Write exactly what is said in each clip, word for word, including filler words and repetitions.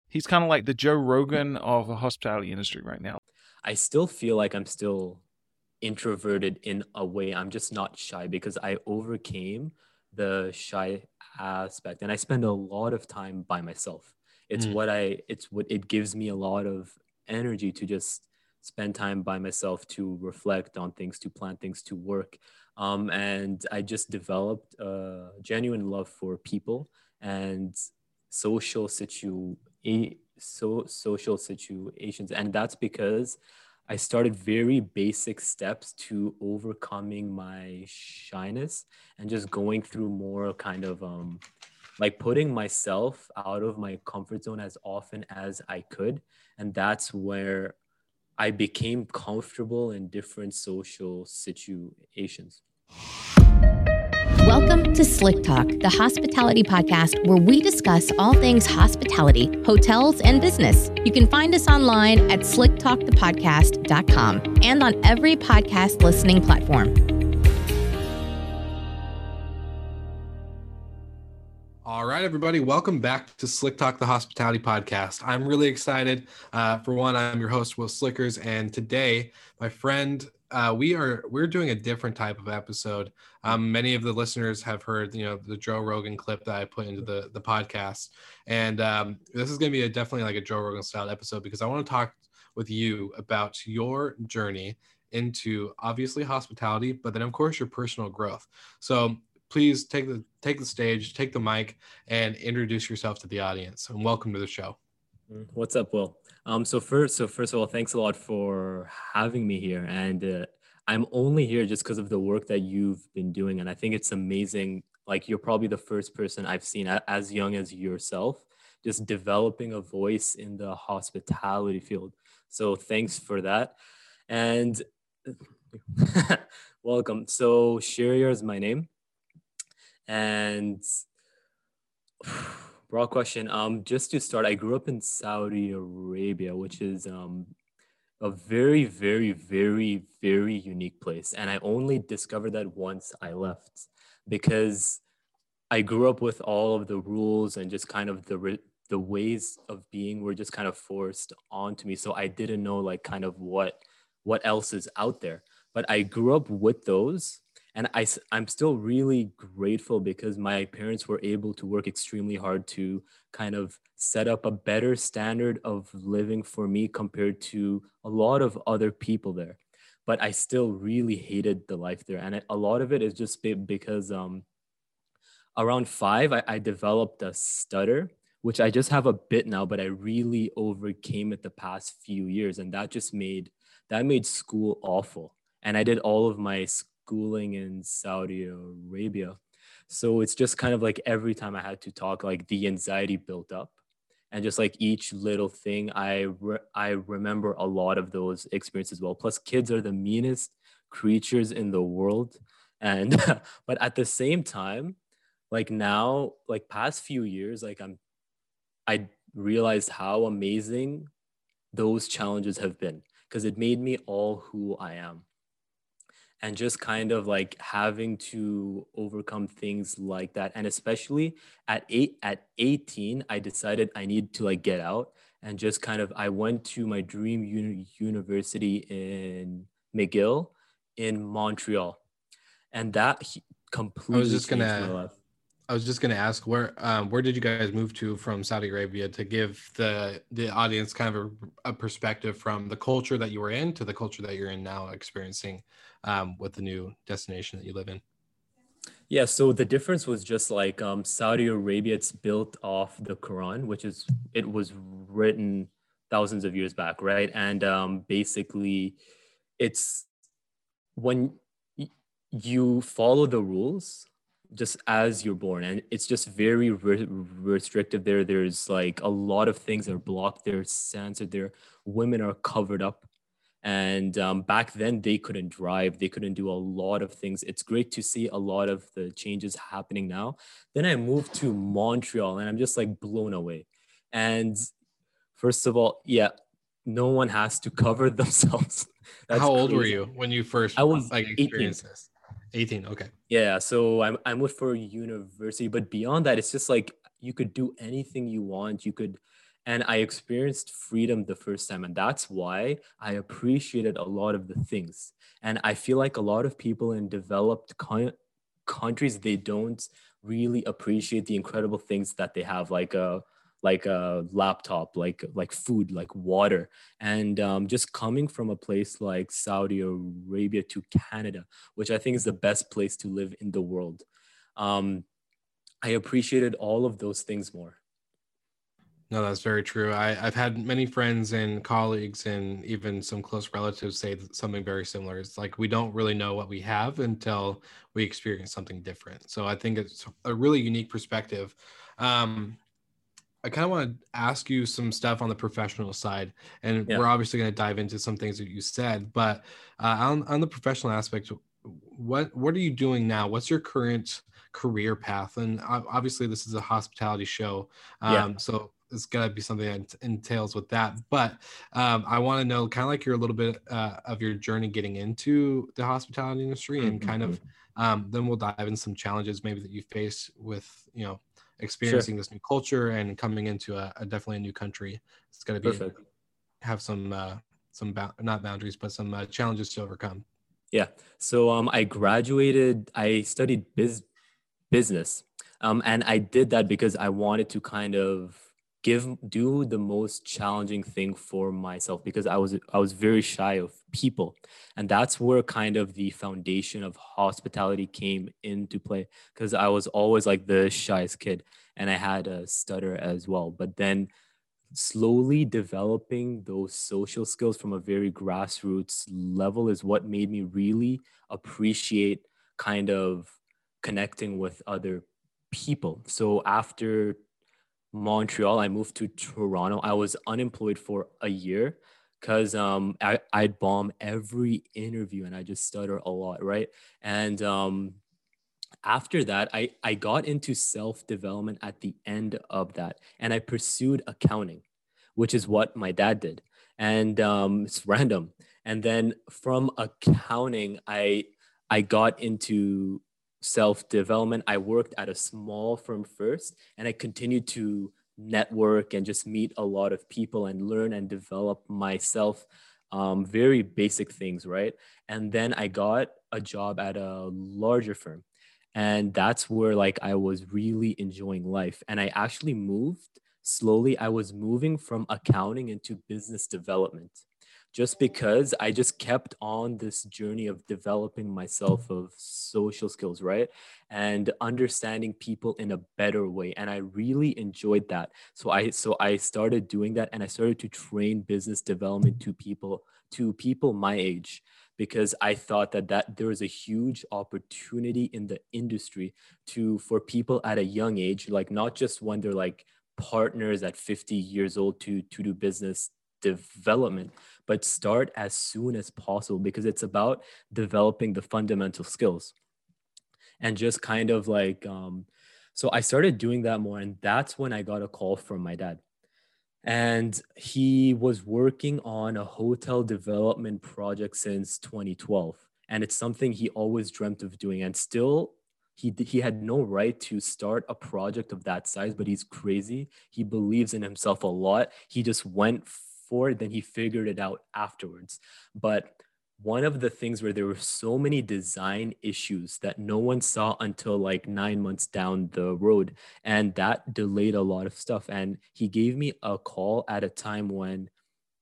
He's kind of like the Joe Rogan of the hospitality industry right now. I still feel like I'm still introverted in a way. I'm just not shy because I overcame the shy aspect and I spend a lot of time by myself. It's Mm. what I it's what it gives me a lot of energy to just spend time by myself, to reflect on things, to plan things, to work. Um, and I just developed a genuine love for people and social situ so social situations. And that's because I started very basic steps to overcoming my shyness and just going through more kind of um, like putting myself out of my comfort zone as often as I could. And that's where I became comfortable in different social situations. Welcome to Slick Talk, the hospitality podcast where we discuss all things hospitality, hotels, and business. You can find us online at slick talk the podcast dot com and on every podcast listening platform. All right, everybody, welcome back to Slick Talk, the hospitality podcast. I'm really excited. Uh, for one, I'm your host, Will Slickers, and today, my friend, uh, we are we're doing a different type of episode. Um, many of the listeners have heard, you know, the Joe Rogan clip that I put into the the podcast, and um, this is going to be a, definitely like a Joe Rogan style episode because I want to talk with you about your journey into obviously hospitality, but then of course your personal growth. So please take the take the stage, take the mic, and introduce yourself to the audience. And welcome to the show. What's up, Will? Um, so first, so first of all, thanks a lot for having me here. And uh, I'm only here just because of the work that you've been doing, and I think it's amazing. Like you're probably the first person I've seen as young as yourself, just developing a voice in the hospitality field. So thanks for that, and welcome. So Shiria is my name. And broad question. Um, just to start, I grew up in Saudi Arabia, which is um a very, very, very, very unique place. And I only discovered that once I left because I grew up with all of the rules and just kind of the the ways of being were just kind of forced onto me. So I didn't know like kind of what what else is out there. But I grew up with those. And I, I'm still really grateful because my parents were able to work extremely hard to kind of set up a better standard of living for me compared to a lot of other people there. But I still really hated the life there. And a lot of it is just because um, around five, I, I developed a stutter, which I just have a bit now, but I really overcame it the past few years. And that just made, that made school awful. And I did all of my schooling in Saudi Arabia. So it's just kind of like every time I had to talk, like the anxiety built up. And just like each little thing, I, re- I remember a lot of those experiences as well. Plus, kids are the meanest creatures in the world. And, but at the same time, like now, like past few years, like I'm, I realized how amazing those challenges have been because it made me all who I am. And just kind of like having to overcome things like that. And especially at eight, at eighteen, I decided I need to like get out and just kind of, I went to my dream uni- university in McGill in Montreal. And that completely I was just changed gonna, my life. I was just gonna ask where, um, where did you guys move to from Saudi Arabia to give the the audience kind of a, a perspective from the culture that you were in to the culture that you're in now, experiencing um, with the new destination that you live in? Yeah, so the difference was just like um, Saudi Arabia, it's built off the Quran, which is, it was written thousands of years back, right? And um, basically, it's when y- you follow the rules just as you're born, and it's just very re- restrictive there. There's like a lot of things that are blocked there, censored there. Women are covered up. And um, back then, they couldn't drive. They couldn't do a lot of things. It's great to see a lot of the changes happening now. Then I moved to Montreal, and I'm just like blown away. And first of all, yeah, no one has to cover themselves. That's How old crazy. were you when you first I was like eighteen. experienced this? eighteen. Okay. Yeah, so I'm I moved for university, but beyond that, it's just like you could do anything you want. You could And I experienced freedom the first time. And that's why I appreciated a lot of the things. And I feel like a lot of people in developed coun- countries, they don't really appreciate the incredible things that they have, like a like a laptop, like like food, like water. And um, just coming from a place like Saudi Arabia to Canada, which I think is the best place to live in the world, um, I appreciated all of those things more. No, that's very true. I, I've had many friends and colleagues and even some close relatives say th- something very similar. It's like we don't really know what we have until we experience something different. So I think it's a really unique perspective. Um, I kind of want to ask you some stuff on the professional side, and Yeah. we're obviously going to dive into some things that you said. But uh, on on the professional aspect, what what are you doing now? What's your current career path? And ob- obviously, this is a hospitality show, Yeah. um, so it's got to be something that entails with that. But um, I want to know, kind of like your a little bit uh, of your journey getting into the hospitality industry, and kind Mm-hmm. of um, then we'll dive in some challenges maybe that you face with you know experiencing Sure. this new culture and coming into a, a definitely a new country. It's got to be Perfect. have some uh, some ba- not boundaries, but some uh, challenges to overcome. Yeah. So um, I graduated, I studied biz business. Um, and I did that because I wanted to kind of give do the most challenging thing for myself, because I was I was very shy of people. And that's where kind of the foundation of hospitality came into play, because I was always like the shyest kid and I had a stutter as well. But then slowly developing those social skills from a very grassroots level is what made me really appreciate kind of connecting with other people. So after Montreal, I moved to Toronto. I was unemployed for a year because um, I, I'd bomb every interview and I just stutter a lot, right? And um, after that, I, I got into self-development at the end of that. And I pursued accounting, which is what my dad did. And um, it's random. And then from accounting, I I got into self-development. I worked at a small firm first, and I continued to network and just meet a lot of people and learn and develop myself, um, very basic things, right? And then I got a job at a larger firm, and that's where like I was really enjoying life. And I actually moved slowly. I was moving from accounting into business development, just because I just kept on this journey of developing myself of social skills, right? And understanding people in a better way. And I really enjoyed that. So I so I started doing that, and I started to train business development to people to people my age, because I thought that that there was a huge opportunity in the industry to for people at a young age, like not just when they're like partners at fifty years old to to do business development, but start as soon as possible, because it's about developing the fundamental skills. And just kind of like um so I started doing that more, and that's when I got a call from my dad. And he was working on a hotel development project since twenty twelve, and it's something he always dreamt of doing. And still, he he had no right to start a project of that size, but he's crazy. He believes in himself a lot. He just went for it, then he figured it out afterwards. But one of the things where there were so many design issues that no one saw until like nine months down the road, and that delayed a lot of stuff. And he gave me a call at a time when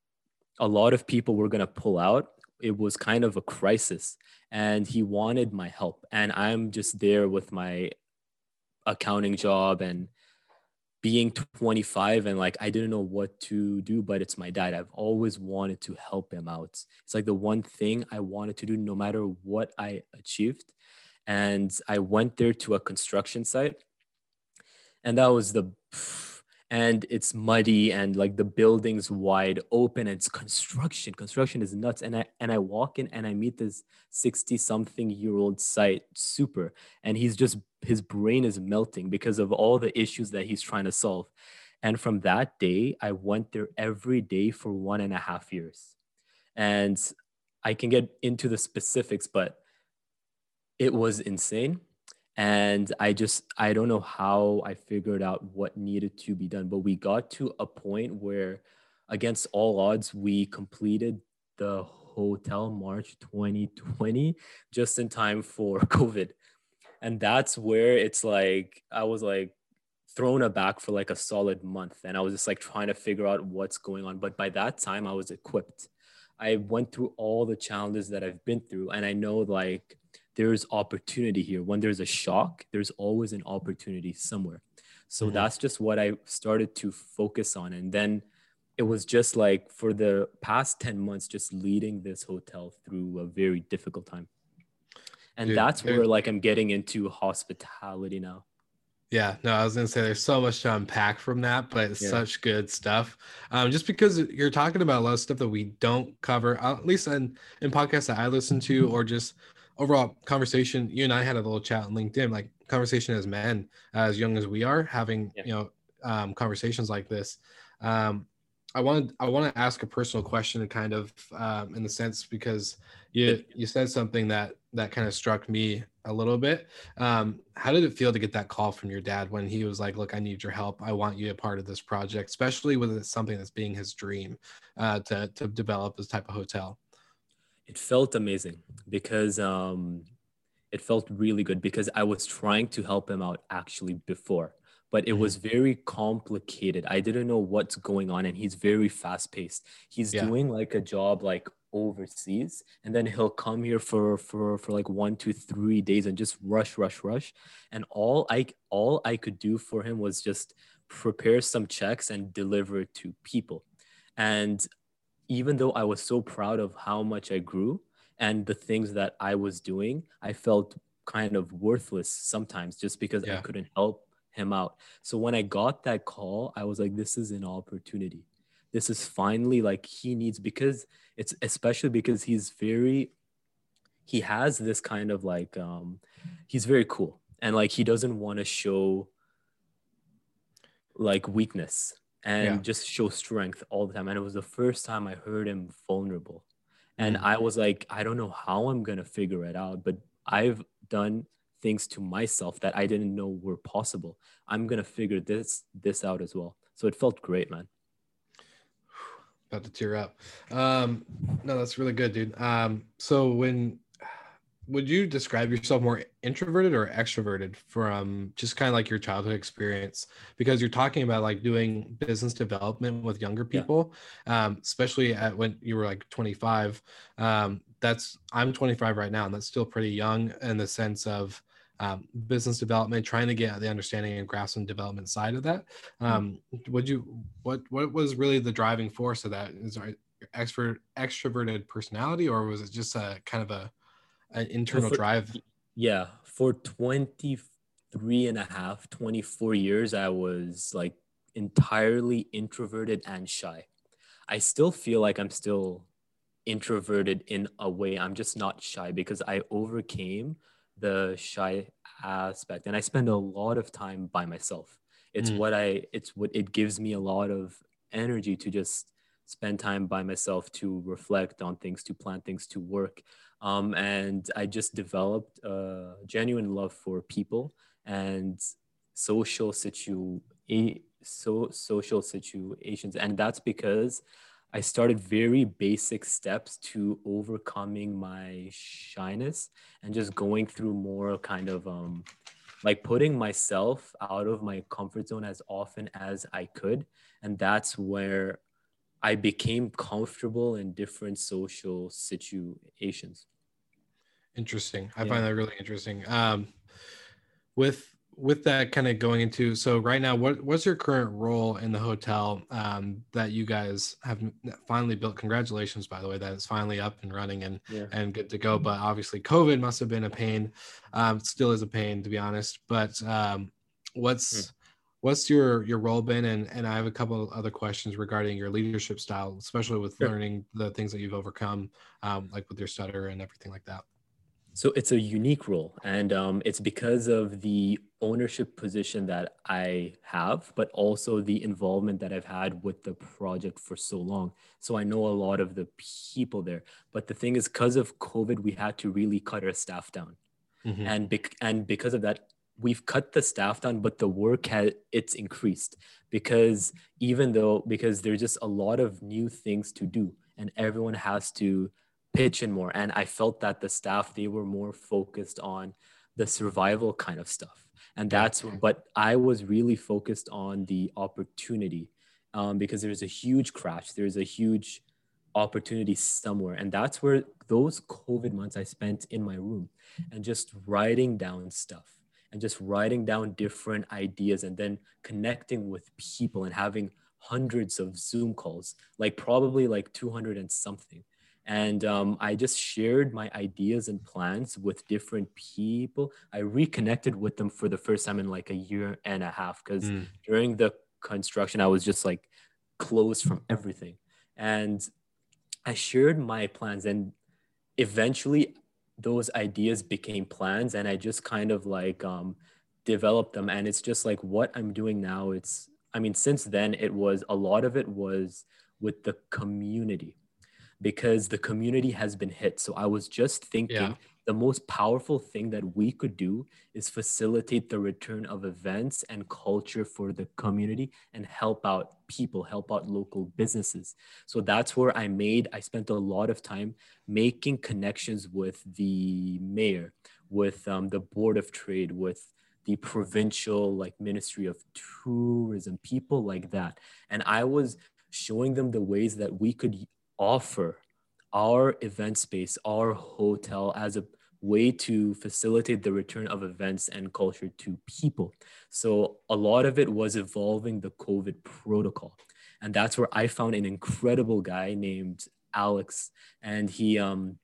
a lot of people were going to pull out. It was kind of a crisis, and he wanted my help. And I'm just there with my accounting job and being twenty-five, and like I didn't know what to do, but it's my dad. I've always wanted to help him out. It's like the one thing I wanted to do no matter what I achieved. And I went there to a construction site, and that was the and it's muddy, and like the building's wide open, and it's construction construction is nuts. And i and i walk in and I meet this sixty something year old site super, and he's just his brain is melting because of all the issues that he's trying to solve. And from that day, I went there every day for one and a half years. And I can get into the specifics, but it was insane. And I just, I don't know how I figured out what needed to be done, but we got to a point where, against all odds, we completed the hotel March twenty twenty, just in time for COVID. And that's where it's like, I was like thrown aback for like a solid month. And I was just like trying to figure out what's going on. But by that time, I was equipped. I went through all the challenges that I've been through. And I know like there's opportunity here. When there's a shock, there's always an opportunity somewhere. So mm-hmm. that's just what I started to focus on. And then it was just like for the past ten months, just leading this hotel through a very difficult time. And Dude, that's where like I'm getting into hospitality now. Yeah, no, I was gonna say there's so much to unpack from that, but it's yeah. such good stuff. Um, just because you're talking about a lot of stuff that we don't cover, at least in, in podcasts that I listen to, or just overall conversation. You and I had a little chat on LinkedIn, like conversation as men, as young as we are, having yeah. you know um, conversations like this. Um, I want I want to ask a personal question, kind of um, in the sense because you you said something that that kind of struck me a little bit. Um, how did it feel to get that call from your dad when he was like, "Look, I need your help. I want you a part of this project," especially with something that's being his dream uh, to to develop this type of hotel? It felt amazing because um, it felt really good because I was trying to help him out actually before. But it was very complicated. I didn't know what's going on. And he's very fast paced. He's yeah. doing like a job like overseas. And then he'll come here for, for, for like one, two, three days and just rush, rush, rush. And all I, all I could do for him was just prepare some checks and deliver it to people. And even though I was so proud of how much I grew and the things that I was doing, I felt kind of worthless sometimes just because yeah. I couldn't help him out. So when I got that call, I was like, this is an opportunity. This is finally like he needs, because it's especially because he's very, he has this kind of like, um, he's very cool. And like, he doesn't want to show like weakness and yeah. just show strength all the time. And it was the first time I heard him vulnerable. And mm. I was like, I don't know how I'm going to figure it out, but I've done things to myself that I didn't know were possible. I'm going to figure this, this out as well. So it felt great, man. About to tear up. Um, no, that's really good, dude. Um, so when, would you describe yourself more introverted or extroverted from just kind of like your childhood experience? Because you're talking about like doing business development with younger people, yeah. um, especially at when you were like twenty-five. Um, that's, I'm twenty-five right now, and that's still pretty young in the sense of um, business development, trying to get the understanding and grasp and development side of that. Um, mm-hmm. Would you, what, what was really the driving force of that? Is it your extrovert, extroverted personality, or was it just a kind of a, an internal for, drive? Yeah. For twenty-three and a half, twenty-four years, I was like entirely introverted and shy. I still feel like I'm still introverted in a way. I'm just not shy because I overcame the shy aspect, and I spend a lot of time by myself. It's mm. what I, it's what it gives me a lot of energy to just spend time by myself, to reflect on things, to plan things, to work. Um, and I just developed a genuine love for people and social situ, so social situations. And that's because I started very basic steps to overcoming my shyness and just going through more kind of um, like putting myself out of my comfort zone as often as I could. And that's where I became comfortable in different social situations. Interesting. I yeah. find that really interesting. Um, with with that kind of going into, so right now, what what's your current role in the hotel um, that you guys have finally built? Congratulations, by the way, that it's finally up and running and yeah. and good to go. But obviously, COVID must have been a pain. Um, still is a pain, to be honest. But um, what's mm. what's your your role been? And and I have a couple of other questions regarding your leadership style, especially with sure. learning the things that you've overcome, um, like with your stutter and everything like that. So it's a unique role, and um, it's because of the ownership position that I have, but also the involvement that I've had with the project for so long. So I know a lot of the people there. But the thing is, because of COVID, we had to really cut our staff down. Mm-hmm. And, bec- and because of that, we've cut the staff down, but the work has, it's increased because even though, because there's just a lot of new things to do and everyone has to pitch in more. And I felt that the staff, they were more focused on the survival kind of stuff. And that's, yeah. But I was really focused on the opportunity um, because there's a huge crash. There's a huge opportunity somewhere. And that's where those COVID months I spent in my room and just writing down stuff and just writing down different ideas and then connecting with people and having hundreds of Zoom calls, like probably like two hundred and something. And um, I just shared my ideas and plans with different people. I reconnected with them for the first time in like a year and a half because mm. during the construction, I was just like closed from everything. And I shared my plans and eventually those ideas became plans and I just kind of like um, developed them. And it's just like what I'm doing now. It's, I mean, since then it was, a lot of it was with the community. Because the community has been hit. So I was just thinking yeah. the most powerful thing that we could do is facilitate the return of events and culture for the community and help out people, help out local businesses. So that's where I made, I spent a lot of time making connections with the mayor, with um, the Board of Trade, with the provincial like Ministry of Tourism, people like that. And I was showing them the ways that we could offer our event space, our hotel as a way to facilitate the return of events and culture to people. So a lot of it was evolving the COVID protocol. And that's where I found an incredible guy named Alex. And he, um,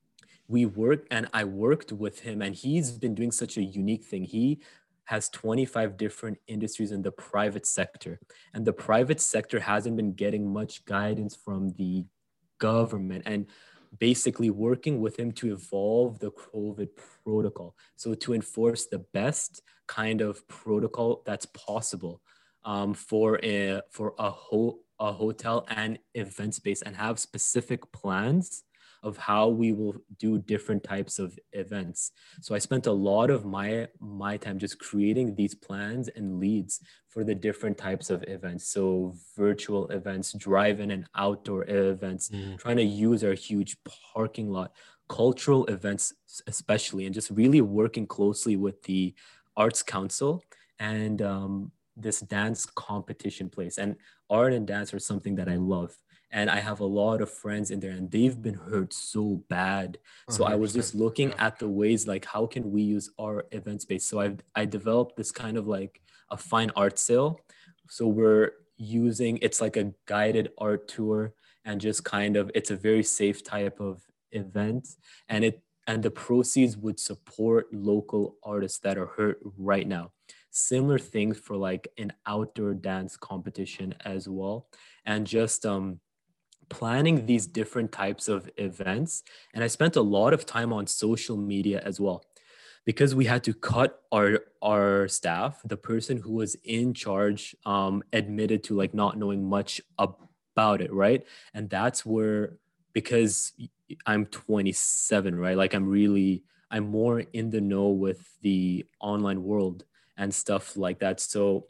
we worked and I worked with him and he's been doing such a unique thing. He has twenty-five different industries in the private sector. And the private sector hasn't been getting much guidance from the government and basically working with him to evolve the COVID protocol. So to enforce the best kind of protocol that's possible um, for a, for a, ho- a hotel and event space and have specific plans of how we will do different types of events. So I spent a lot of my, my time just creating these plans and leads for the different types of events. So virtual events, drive-in and outdoor events, mm. trying to use our huge parking lot, cultural events especially, and just really working closely with the Arts Council and um, this dance competition place. And art and dance are something that I love. And I have a lot of friends in there and they've been hurt so bad. So one hundred percent. I was just looking yeah. at the ways, like, how can we use our event space? So I've, I developed this kind of like a fine art sale. So we're using, it's like a guided art tour and just kind of, it's a very safe type of event. And it, and the proceeds would support local artists that are hurt right now. Similar things for like an outdoor dance competition as well. And just, um, planning these different types of events. And I spent a lot of time on social media as well, because we had to cut our, our staff. The person who was in charge um, admitted to like not knowing much about it, right? And that's where, because I'm twenty-seven, right? Like I'm really, I'm more in the know with the online world and stuff like that. So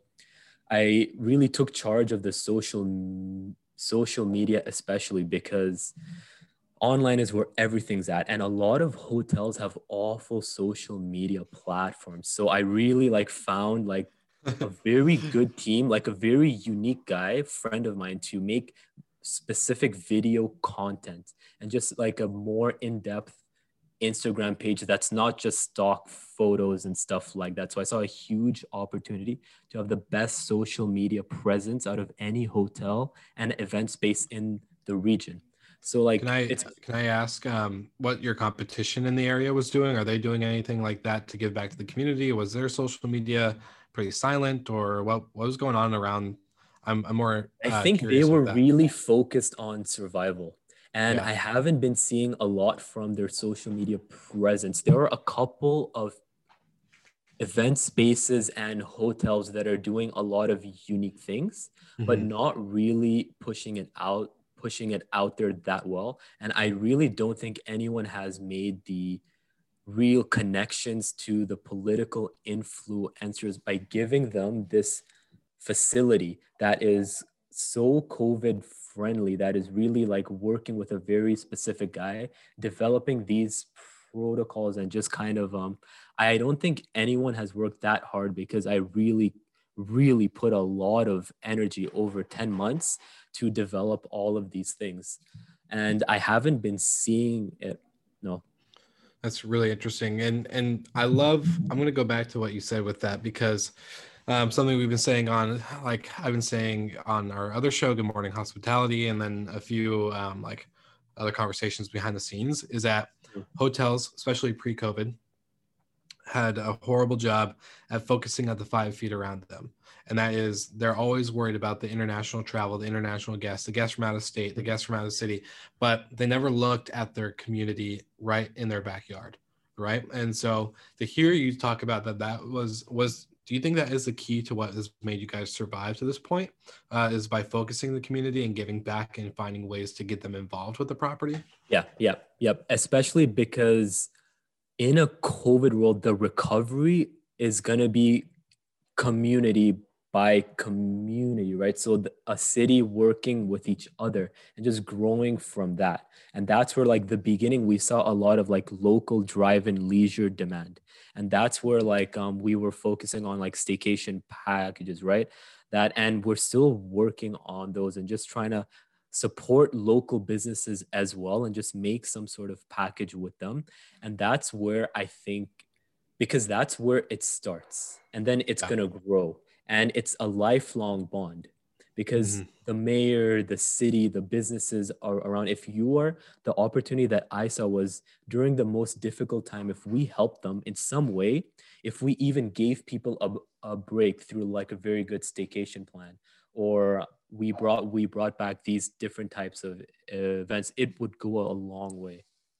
I really took charge of the social social media, especially because online is where everything's at. And a lot of hotels have awful social media platforms. So I really like found like a very good team, like a very unique guy, friend of mine, to make specific video content and just like a more in-depth Instagram page that's not just stock photos and stuff like that. So I saw a huge opportunity to have the best social media presence out of any hotel and event space in the region. So like, can I, it's, can I ask um, what your competition in the area was doing? Are they doing anything like that to give back to the community? Was their social media pretty silent, or what, what was going on around? I'm, I'm more uh, I think they were really focused on survival. And yeah. I haven't been seeing a lot from their social media presence. There are a couple of event spaces and hotels that are doing a lot of unique things, mm-hmm. but not really pushing it out, pushing it out there that well. And I really don't think anyone has made the real connections to the political influencers by giving them this facility that is so COVID friendly, that is really like working with a very specific guy, developing these protocols and just kind of, um, I don't think anyone has worked that hard, because I really, really put a lot of energy over ten months to develop all of these things. And I haven't been seeing it. No. That's really interesting. And and I love, I'm going to go back to what you said with that, because um, something we've been saying on, like I've been saying on our other show, Good Morning Hospitality, and then a few um, like other conversations behind the scenes, is that hotels, especially pre-COVID, had a horrible job at focusing on the five feet around them. And that is, they're always worried about the international travel, the international guests, the guests from out of state, the guests from out of the city, but they never looked at their community right in their backyard, right? And so to hear you talk about that, that was, was, do you think that is the key to what has made you guys survive to this point, uh, is by focusing the community and giving back and finding ways to get them involved with the property? Yeah, yeah, yeah. Especially because in a COVID world, the recovery is going to be community by community, right? So the, a city working with each other and just growing from that. And that's where, like, the beginning, we saw a lot of like local drive-in leisure demand. And that's where like um, we were focusing on like staycation packages, right? That, and we're still working on those and just trying to support local businesses as well, and just make some sort of package with them. And that's where I think, because that's where it starts, and then it's yeah. going to grow, and it's a lifelong bond, because mm-hmm. the mayor, the city, the businesses are around. If you are, the opportunity that I saw was during the most difficult time, if we helped them in some way, if we even gave people a, a break through like a very good staycation plan, or we brought we brought back these different types of uh, events, it would go a long way.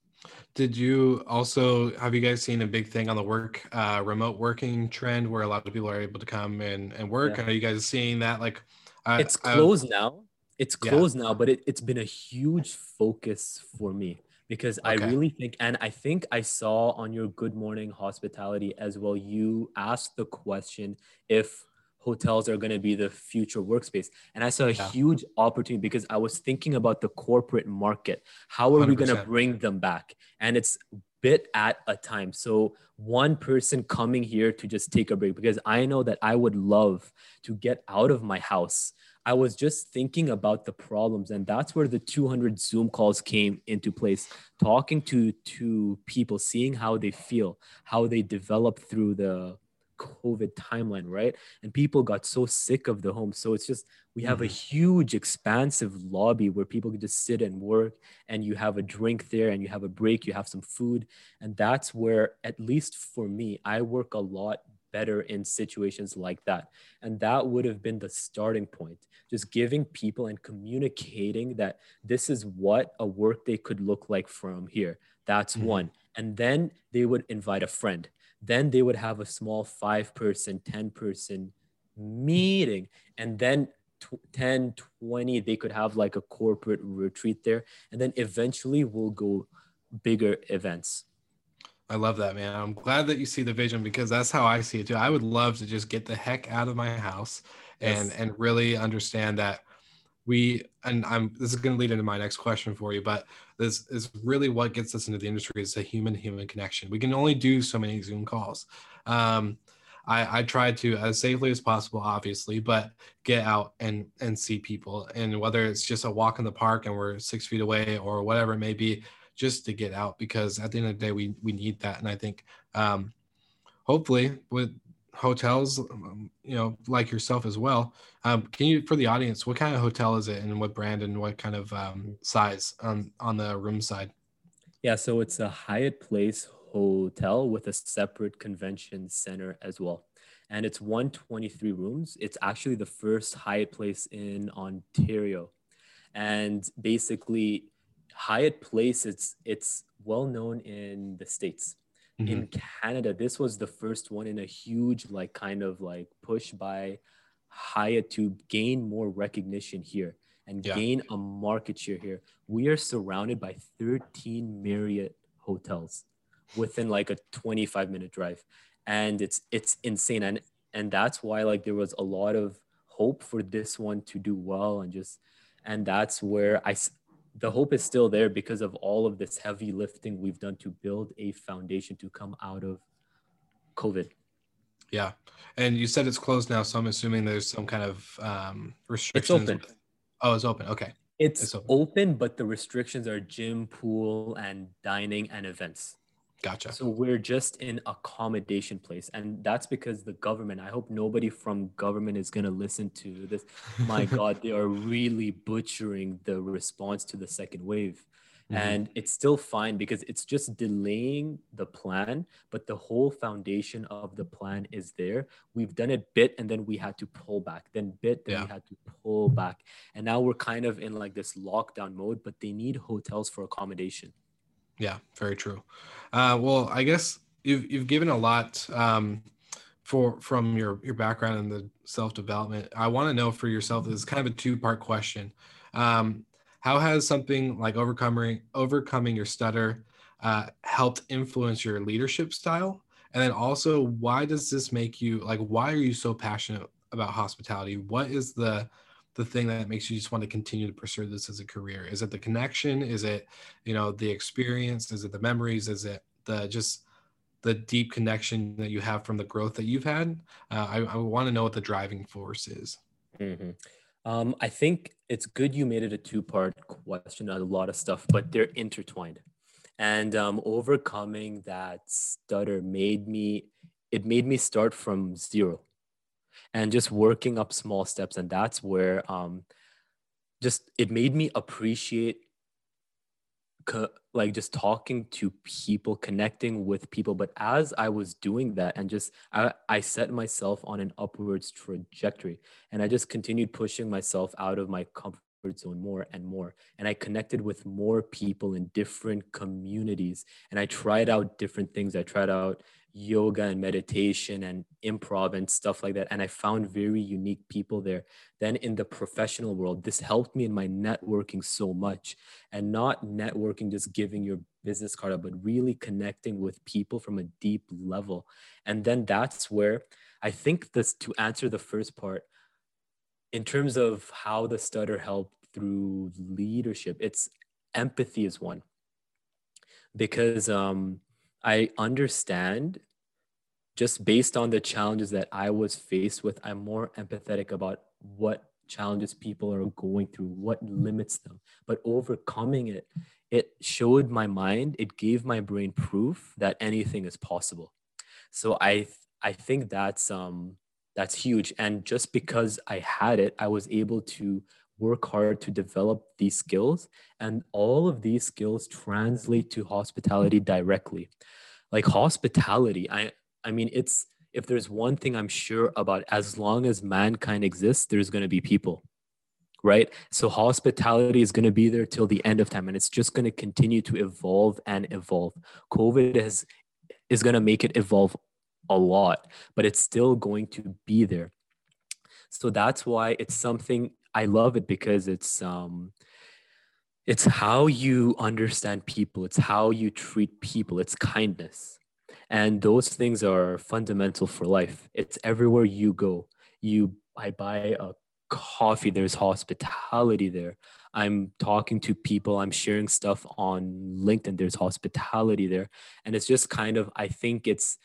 Did you also, have you guys seen a big thing on the work, uh, remote working trend, where a lot of people are able to come and, and work? Yeah. Are you guys seeing that? Like, uh, it's closed uh, now. It's closed yeah. now, but it, it's been a huge focus for me, because okay. I really think, and I think I saw on your Good Morning Hospitality as well, you asked the question if hotels are going to be the future workspace. And I saw a yeah. huge opportunity, because I was thinking about the corporate market. How are one hundred percent we going to bring them back? And it's bit at a time. So one person coming here to just take a break, because I know that I would love to get out of my house. I was just thinking about the problems, and that's where the two hundred Zoom calls came into place, talking to, to people, seeing how they feel, how they develop through the COVID timeline, right? And people got so sick of the home. So it's just, we have mm-hmm. a huge expansive lobby where people can just sit and work, and you have a drink there, and you have a break, you have some food. And that's where, at least for me, I work a lot better in situations like that. And that would have been the starting point, just giving people and communicating that this is what a workday could look like from here. That's mm-hmm. one. And then they would invite a friend. Then they would have a small five person, ten person meeting. And then ten, twenty, they could have like a corporate retreat there. And then eventually we'll go bigger events. I love that, man. I'm glad that you see the vision, because that's how I see it too. I would love to just get the heck out of my house and, yes. and really understand that we, and I'm, this is going to lead into my next question for you, but this is really what gets us into the industry, is a human human connection. We can only do so many Zoom calls. Um, I, I try to, as safely as possible, obviously, but get out and, and see people. And whether it's just a walk in the park and we're six feet away or whatever it may be, just to get out, because at the end of the day, we, we need that. And I think um, hopefully with hotels, um, you know, like yourself as well, um, can you, for the audience, what kind of hotel is it, and what brand, and what kind of um, size on, on the room side? Yeah, so it's a Hyatt Place hotel with a separate convention center as well. And it's one hundred twenty-three rooms. It's actually the first Hyatt Place in Ontario. And basically, Hyatt Place, it's it's well known in the States. Mm-hmm. In Canada, this was the first one in a huge like kind of like push by Hyatt to gain more recognition here and yeah. gain a market share here. We are surrounded by thirteen Marriott hotels. within like a twenty-five minute drive. And it's it's insane. And and that's why like there was a lot of hope for this one to do well. And just and that's where I the hope is still there because of all of this heavy lifting we've done to build a foundation to come out of COVID. Yeah. And you said it's closed now, so I'm assuming there's some kind of um, restrictions. It's open. Oh, it's open. Okay. It's, It's open. open, but the restrictions are gym, pool, and dining and events. Gotcha. So we're just in accommodation place. And that's because the government, I hope nobody from government is going to listen to this. My God, they are really butchering the response to the second wave. Mm-hmm. And it's still fine because it's just delaying the plan, but the whole foundation of the plan is there. We've done it bit and then we had to pull back, then bit, then yeah. we had to pull back. And now we're kind of in like this lockdown mode, but they need hotels for accommodation. Yeah, very true. Uh, well, I guess you've you've given a lot um, for from your your background in the self-development. I want to know for yourself, this is kind of a two-part question. Um, how has something like overcoming overcoming your stutter uh, helped influence your leadership style? And then also, why does this make you like? Why are you so passionate about hospitality? What is the the thing that makes you just want to continue to pursue this as a career? Is it the connection? Is it, you know, the experience? Is it the memories? Is it the just the deep connection that you have from the growth that you've had? Uh, I, I want to know what the driving force is. Mm-hmm. Um, I think it's good you made it a two-part question, a lot of stuff, but they're intertwined. And um, overcoming that stutter made me, it made me start from zero. And just working up small steps. And that's where um, just it made me appreciate co- like just talking to people, connecting with people. But as I was doing that and just I, I set myself on an upwards trajectory and I just continued pushing myself out of my comfort zone more and more. And I connected with more people in different communities. And I tried out different things. I tried out yoga and meditation and improv and stuff like that. And I found very unique people there. Then in the professional world, this helped me in my networking so much, and not networking, just giving your business card up, but really connecting with people from a deep level. And then that's where I think this, to answer the first part, in terms of how the stutter helped through leadership, it's empathy is one, because um, I understand just based on the challenges that I was faced with, I'm more empathetic about what challenges people are going through, what limits them. But overcoming it, it showed my mind, it gave my brain proof that anything is possible. So I I think that's um that's huge. And just because I had it, I was able to work hard to develop these skills, and all of these skills translate to hospitality directly. Like hospitality, I I mean, it's, if there's one thing I'm sure about, as long as mankind exists, there's going to be people, right? So hospitality is going to be there till the end of time, and it's just going to continue to evolve and evolve. COVID has is going to make it evolve a lot, but it's still going to be there. So that's why it's something I love it, because it's um it's how you understand people, it's how you treat people, it's kindness. And those things are fundamental for life. It's everywhere you go. You I buy a coffee, there's hospitality there. I'm talking to people, I'm sharing stuff on LinkedIn, there's hospitality there. And it's just kind of, I think it's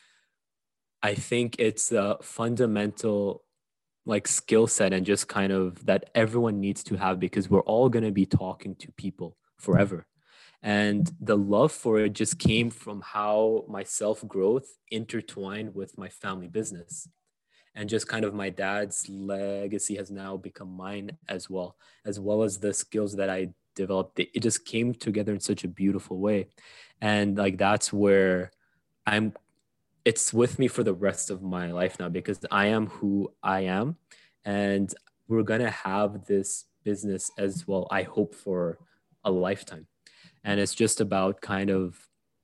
I think it's a fundamental like skill set, and just kind of that everyone needs to have, because we're all going to be talking to people forever. And the love for it just came from how my self-growth intertwined with my family business. And just kind of my dad's legacy has now become mine as well, as well as the skills that I developed. It just came together in such a beautiful way. And like, that's where I'm, it's with me for the rest of my life now, because I am who I am. And we're going to have this business as well, I hope, for a lifetime. And it's just about kind of,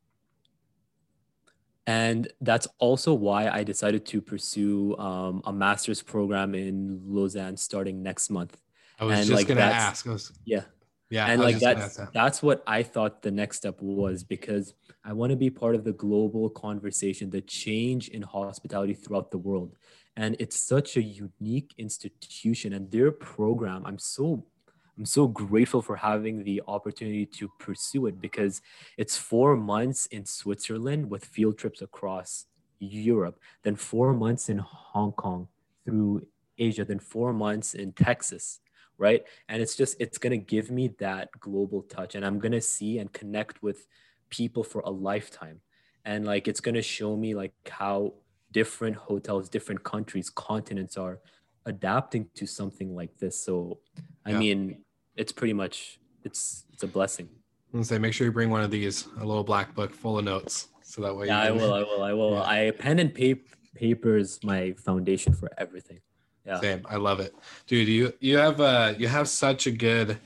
and that's also why I decided to pursue um, a master's program in Lausanne starting next month. I was and just like going to ask. I was, yeah. Yeah. And I was like just gonna that's ask that. that's what I thought the next step was, because I want to be part of the global conversation, the change in hospitality throughout the world. And it's such a unique institution, and their program, I'm so I'm so grateful for having the opportunity to pursue it, because it's four months in Switzerland with field trips across Europe, then four months in Hong Kong through Asia, then four months in Texas, right? And it's just, it's going to give me that global touch, and I'm going to see and connect with people for a lifetime. And like, it's going to show me like how different hotels, different countries, continents are adapting to something like this. So, I Yeah. mean, it's pretty much, it's, it's a blessing. I'm gonna say, make sure you bring one of these, a little black book full of notes, so that way. Yeah, you I can, will, I will, I will. Yeah. I pen and paper, paper is my foundation for everything. Yeah. Same. I love it, dude. You you have uh you have such a good,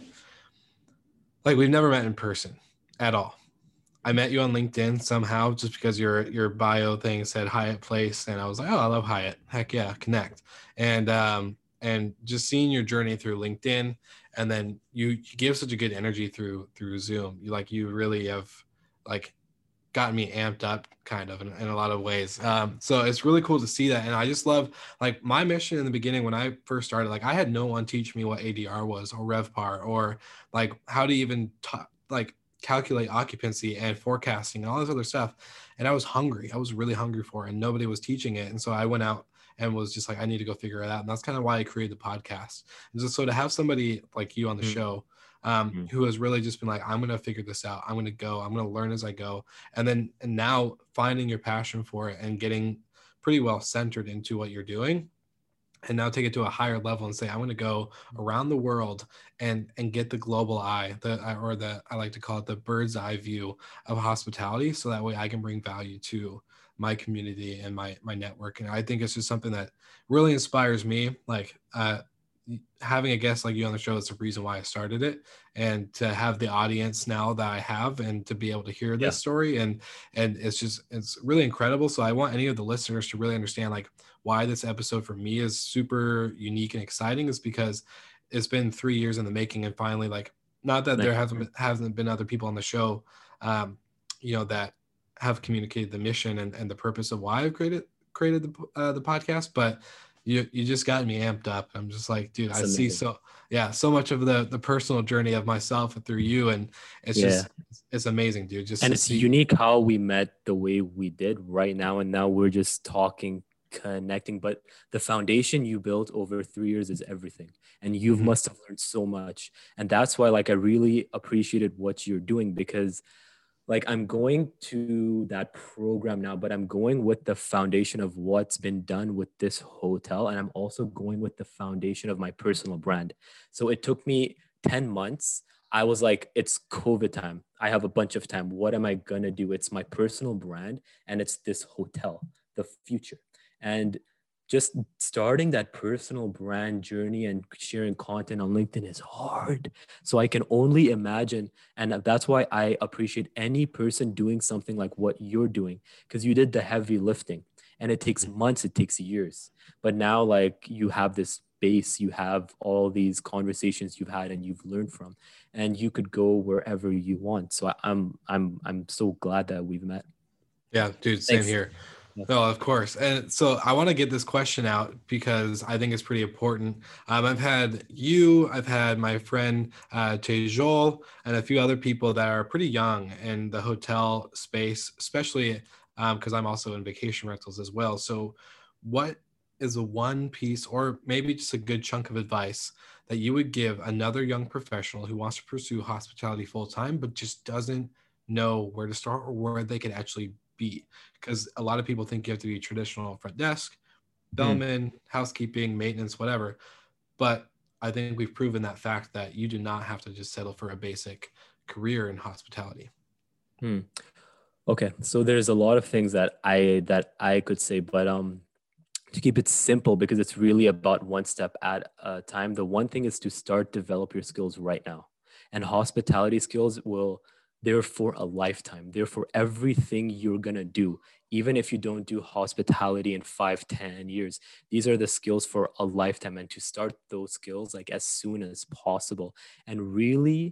like, we've never met in person at all. I met you on LinkedIn somehow, just because your your bio thing said Hyatt Place, and I was like, oh, I love Hyatt. Heck yeah, connect. And um and just seeing your journey through LinkedIn, and then you, you give such a good energy through through Zoom. You like you really have like gotten me amped up kind of in, in a lot of ways. Um, so it's really cool to see that. And I just love, like, my mission in the beginning when I first started, like I had no one teach me what A D R was or RevPAR or like how to even ta- like calculate occupancy and forecasting and all this other stuff. And I was hungry. I was really hungry for it, and nobody was teaching it. And so I went out and was just like, I need to go figure it out. And that's kind of why I created the podcast. And just so to have somebody like you on the mm-hmm. show, um, mm-hmm. who has really just been like, I'm going to figure this out. I'm going to go, I'm going to learn as I go. And then, and now finding your passion for it and getting pretty well centered into what you're doing, and now take it to a higher level and say, I'm going to go around the world and, and get the global eye, the, or the, I like to call it the bird's eye view of hospitality. So that way I can bring value to my community and my, my network. And I think it's just something that really inspires me. Like, uh, having a guest like you on the show is the reason why I started it, and to have the audience now that I have, and to be able to hear this yeah. story, and and it's just, it's really incredible. So I want any of the listeners to really understand like why this episode for me is super unique and exciting, is because it's been three years in the making, and finally, like, not that there hasn't been, hasn't been other people on the show, um, you know, that have communicated the mission and, and the purpose of why I've created created the uh, the podcast, but you you just got me amped up. I'm just like, dude, That's I amazing. see so yeah so much of the the personal journey of myself through you, and it's yeah. just it's amazing, dude. Just and it's see. unique how we met the way we did right now, and now we're just talking, connecting. But the foundation you built over three years is everything, and you mm-hmm. must have learned so much. And that's why, like, I really appreciated what you're doing, because like, I'm going to that program now, but I'm going with the foundation of what's been done with this hotel. And I'm also going with the foundation of my personal brand. So it took me ten months. I was like, it's COVID time. I have a bunch of time. What am I going to do? It's my personal brand, and it's this hotel, the future. And just starting that personal brand journey and sharing content on LinkedIn is hard. So I can only imagine. And that's why I appreciate any person doing something like what you're doing, because you did the heavy lifting, and it takes months, it takes years. But now, like, you have this base, you have all these conversations you've had and you've learned from, and you could go wherever you want. So I, I'm, I'm, I'm so glad that we've met. Yeah, dude, same Thanks. here. No, of course. And so I want to get this question out because I think it's pretty important. Um, I've had you, I've had my friend uh, Tejol, and a few other people that are pretty young in the hotel space, especially because um, I'm also in vacation rentals as well. So what is a one piece, or maybe just a good chunk of advice that you would give another young professional who wants to pursue hospitality full time, but just doesn't know where to start or where they could actually be? Because a lot of people think you have to be traditional front desk, bellman, mm. housekeeping, maintenance, whatever. But I think we've proven that fact that you do not have to just settle for a basic career in hospitality. Hmm. Okay, so there's a lot of things that I that I could say, but um, to keep it simple, because it's really about one step at a time. The one thing is to start develop your skills right now, and hospitality skills will. They're for a lifetime. They're for everything you're going to do. Even if you don't do hospitality in five, ten years, these are the skills for a lifetime. And to start those skills like as soon as possible, and really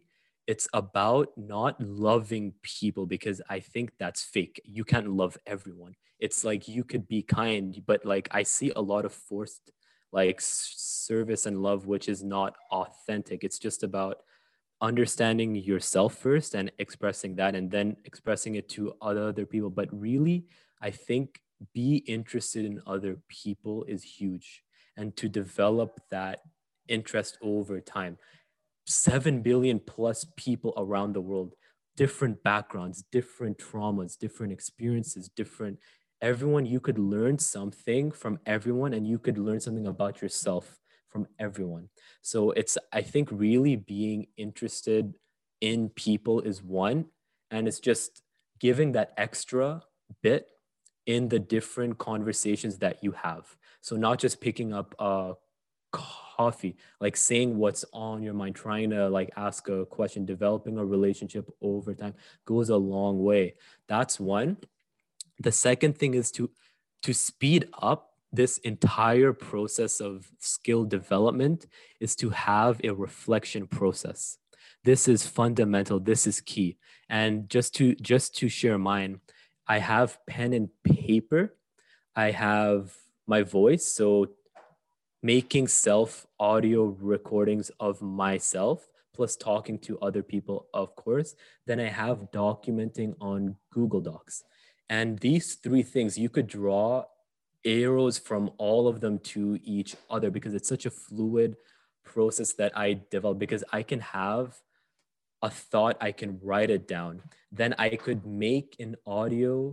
it's about not loving people, because I think that's fake. You can't love everyone. It's like you could be kind, but like I see a lot of forced like s- service and love, which is not authentic. It's just about understanding yourself first and expressing that, and then expressing it to other other people. But really, I think be interested in other people is huge, and to develop that interest over time. seven billion plus people around the world, different backgrounds, different traumas, different experiences, different everyone. You could learn something from everyone, and you could learn something about yourself from everyone. So it's, I think, really being interested in people is one, and it's just giving that extra bit in the different conversations that you have. So not just picking up a coffee, like saying what's on your mind, trying to like ask a question, developing a relationship over time goes a long way. That's one. The second thing is to to speed up this entire process of skill development is to have a reflection process. This is fundamental, this is key. And just to just to share mine, I have pen and paper, I have my voice, so making self audio recordings of myself plus talking to other people, of course. Then I have documenting on Google Docs. And these three things, you could draw arrows from all of them to each other, because it's such a fluid process that I develop. Because I can have a thought, I can write it down, then I could make an audio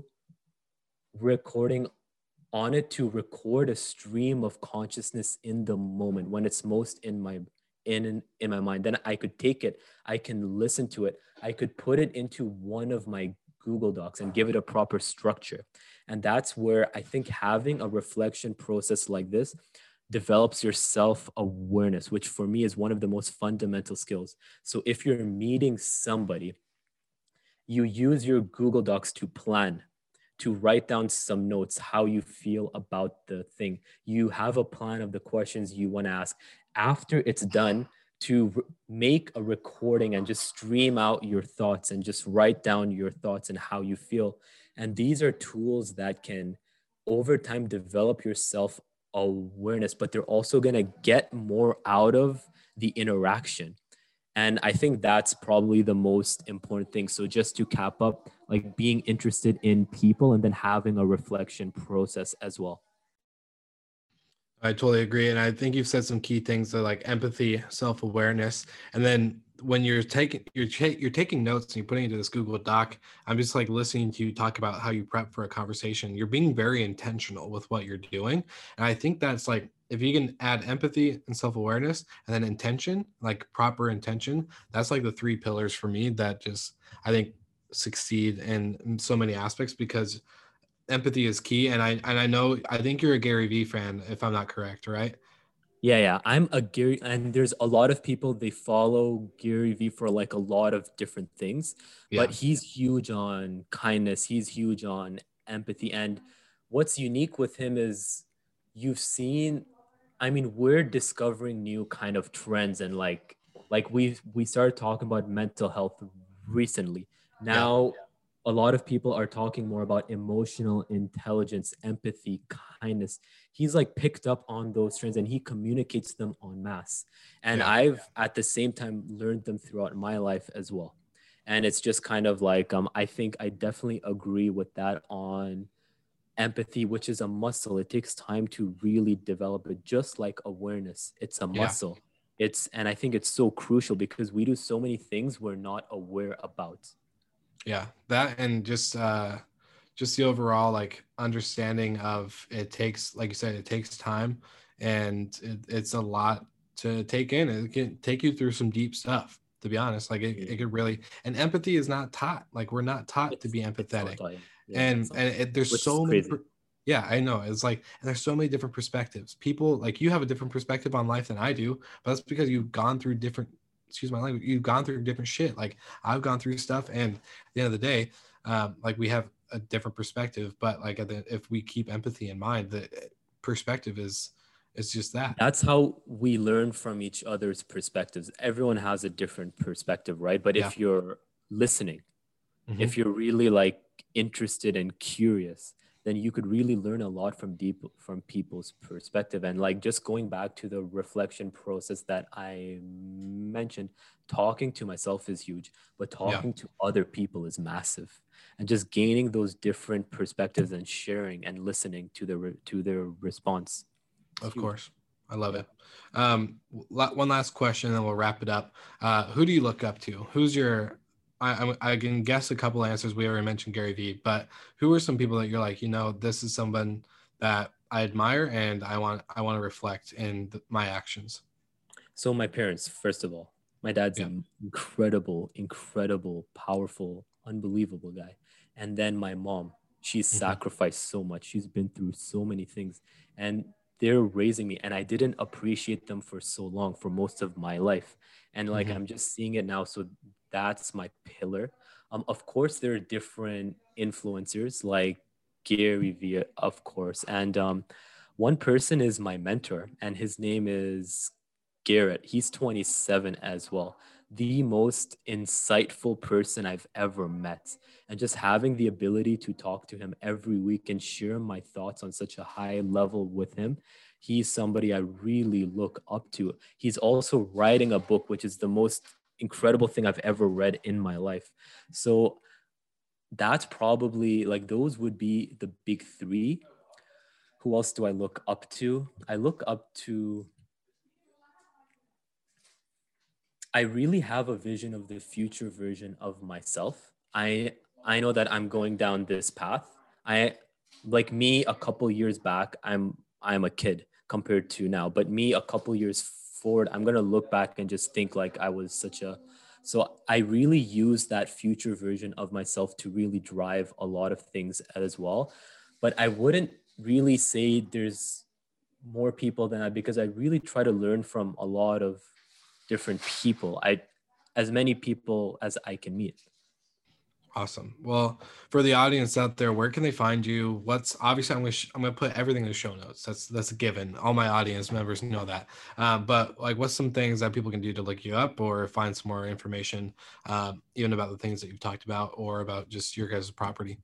recording on it to record a stream of consciousness in the moment when it's most in my in in my mind. Then I could take it, I can listen to it, I could put it into one of my Google Docs and give it a proper structure. And that's where I think having a reflection process like this develops your self-awareness, which for me is one of the most fundamental skills. So if you're meeting somebody, you use your Google Docs to plan, to write down some notes, how you feel about the thing. You have a plan of the questions you want to ask. After it's done, to re- make a recording and just stream out your thoughts and just write down your thoughts and how you feel. And these are tools that can, over time, develop your self awareness, but they're also going to get more out of the interaction. And I think that's probably the most important thing. So just to cap up, like being interested in people and then having a reflection process as well. I totally agree. And I think you've said some key things that like empathy, self-awareness. And then when you're taking you're ta- you're taking notes and you're putting it into this Google Doc, I'm just like listening to you talk about how you prep for a conversation. You're being very intentional with what you're doing. And I think that's like, if you can add empathy and self-awareness and then intention, like proper intention, that's like the three pillars for me that just, I think, succeed in so many aspects, because empathy is key. And I and I know, I think you're a Gary Vee fan, if I'm not correct, right? Yeah, yeah. I'm a Gary, and there's a lot of people, they follow Gary Vee for like a lot of different things, Yeah. but he's huge on kindness. He's huge on empathy. And what's unique with him is you've seen, I mean, we're discovering new kind of trends, and like, like we we started talking about mental health recently. Yeah. Now, a lot of people are talking more about emotional intelligence, empathy, kindness. He's like picked up on those trends and he communicates them en masse. And Yeah. I've at the same time learned them throughout my life as well. And it's just kind of like, um, I think I definitely agree with that on empathy, which is a muscle. It takes time to really develop it, just like awareness. It's a Yeah. muscle. It's, and I think it's so crucial because we do so many things we're not aware about. Yeah, that, and just uh just the overall like understanding of, it takes, like you said, it takes time, and it, it's a lot to take in. It can take you through some deep stuff, to be honest. Like it, it could really, and empathy is not taught. Like we're not taught to It's, be it's not empathetic. taught, yeah. Yeah, and it's not and taught, it, there's which is so many crazy. per- yeah, I know. It's like, and there's so many different perspectives. People, like, you have a different perspective on life than I do, but that's because you've gone through different, excuse my language, you've gone through different shit. Like I've gone through stuff, and at the end of the day, um, like we have a different perspective. But like at the, if we keep empathy in mind, the perspective is It's just that. That's how we learn from each other's perspectives. Everyone has a different perspective, right? But Yeah. if you're listening, Mhm. if you're really like interested and curious, then you could really learn a lot from deep from people's perspective. And like just going back to the reflection process that I mentioned, talking to myself is huge, but Yeah. talking to other people is massive. And just gaining those different perspectives and sharing and listening to their re- to their response. It's Of huge. course. I love Yeah. it. Um, la- one last question, and then we'll wrap it up. Uh, who do you look up to? Who's your, I, I, I can guess a couple answers. We already mentioned Gary Vee, but who are some people that you're like, you know, this is someone that I admire and I want, I want to reflect in th- my actions. So my parents, first of all, my dad's Yeah. an incredible, incredible, powerful, unbelievable guy. And then my mom, she's Mhm. sacrificed so much. She's been through so many things, and they're raising me. And I didn't appreciate them for so long, for most of my life. And like, Mhm. I'm just seeing it now. So that's my pillar. Um, of course, there are different influencers like Gary Vee, of course. And um, one person is my mentor, and his name is Garrett. He's twenty-seven as well. The most insightful person I've ever met. And just having the ability to talk to him every week and share my thoughts on such a high level with him, he's somebody I really look up to. He's also writing a book, which is the most incredible thing I've ever read in my life. So that's probably like, those would be the big three. Who else do I look up to? I look up to I really have a vision of the future version of myself. I I know that I'm going down this path. I like me a couple years back, I'm I'm a kid compared to now, but me a couple years forward, I'm going to look back and just think like I was such a so I really use that future version of myself to really drive a lot of things as well. But I wouldn't really say there's more people than that, because I really try to learn from a lot of different people. I, as many people as I can meet. Awesome. Well, for the audience out there, where can they find you? What's obviously I'm gonna sh- I'm gonna put everything in the show notes. That's that's a given. All my audience members know that. Um, but like, what's some things that people can do to look you up or find some more information, um, even about the things that you've talked about or about just your guys' property?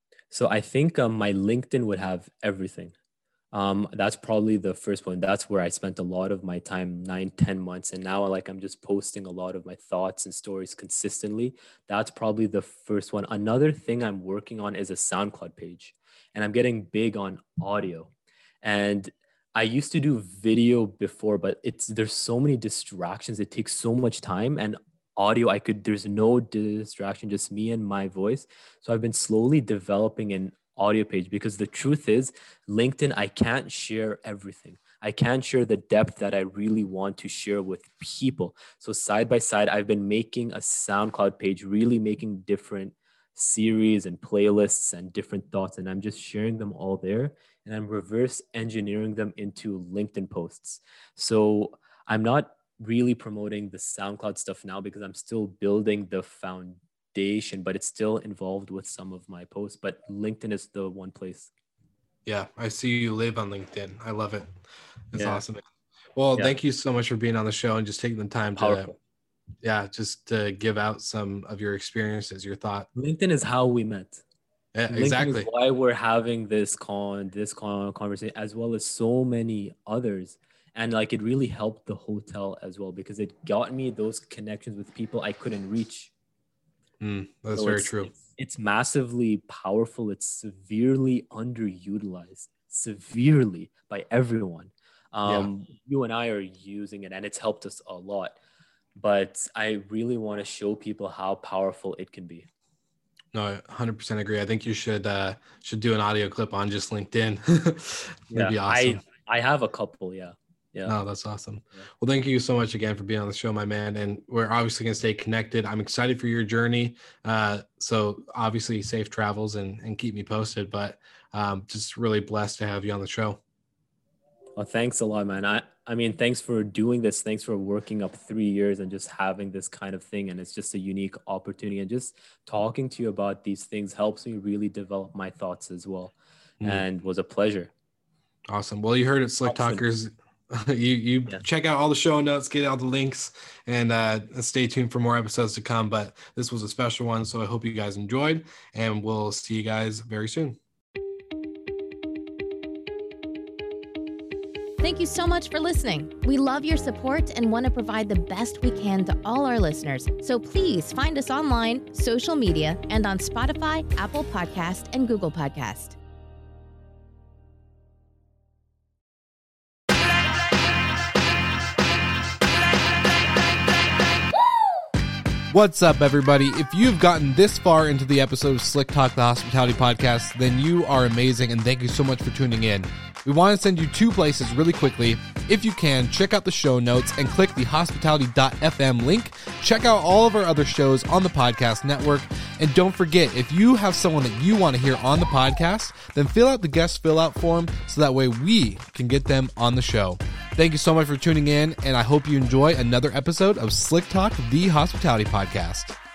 So I think um, my LinkedIn would have everything. Um, that's probably the first one. That's where I spent a lot of my time, nine, ten months. And now like I'm just posting a lot of my thoughts and stories consistently. That's probably the first one. Another thing I'm working on is a SoundCloud page, and I'm getting big on audio. And I used to do video before, but it's there's so many distractions. It takes so much time, and audio, I could, there's no distraction, just me and my voice. So I've been slowly developing an audio page, because the truth is, LinkedIn, I can't share everything. I can't share the depth that I really want to share with people. So side by side, I've been making a SoundCloud page, really making different series and playlists and different thoughts. And I'm just sharing them all there. And I'm reverse engineering them into LinkedIn posts. So I'm not really promoting the SoundCloud stuff now, because I'm still building the foundation, but it's still involved with some of my posts. But LinkedIn is the one place. Yeah, I see you live on LinkedIn. I love it. It's Yeah. awesome. Well, Yeah. thank you so much for being on the show and just taking the time Powerful. to, yeah, just to give out some of your experiences, your thought. LinkedIn is how we met. Yeah, LinkedIn exactly. is why we're having this con, this con conversation, as well as so many others. And like, it really helped the hotel as well, because it got me those connections with people I couldn't reach. Mm, that's So very it's, true. It's, it's massively powerful. It's severely underutilized, severely by everyone. Um, yeah. You and I are using it, and it's helped us a lot. But I really want to show people how powerful it can be. No, I one hundred percent agree. I think you should uh, should do an audio clip on just LinkedIn. That'd yeah, be awesome. I, I have a couple, yeah. Yeah. No, that's awesome. Yeah. Well, thank you so much again for being on the show, my man. And we're obviously going to stay connected. I'm excited for your journey. Uh, so obviously safe travels and, and keep me posted, but um, just really blessed to have you on the show. Well, thanks a lot, man. I, I mean, thanks for doing this. Thanks for working up three years and just having this kind of thing. And it's just a unique opportunity. And just talking to you about these things helps me really develop my thoughts as well. Mm. And was a pleasure. Awesome. Well, you heard it, Slick Awesome. Talkers. you you Yeah. check out all the show notes, get all the links, and uh, stay tuned for more episodes to come. But this was a special one, so I hope you guys enjoyed, and we'll see you guys very soon. Thank you so much for listening. We love your support and want to provide the best we can to all our listeners. So please find us online, social media, and on Spotify, Apple Podcast, and Google Podcast. What's up, everybody? If you've gotten this far into the episode of Slick Talk, the Hospitality Podcast, then you are amazing, and thank you so much for tuning in. We want to send you two places really quickly. If you can, check out the show notes and click the hospitality dot f m link. Check out all of our other shows on the podcast network. And don't forget, if you have someone that you want to hear on the podcast, then fill out the guest fill out form so that way we can get them on the show. Thank you so much for tuning in, and I hope you enjoy another episode of Slick Talk, the Hospitality Podcast.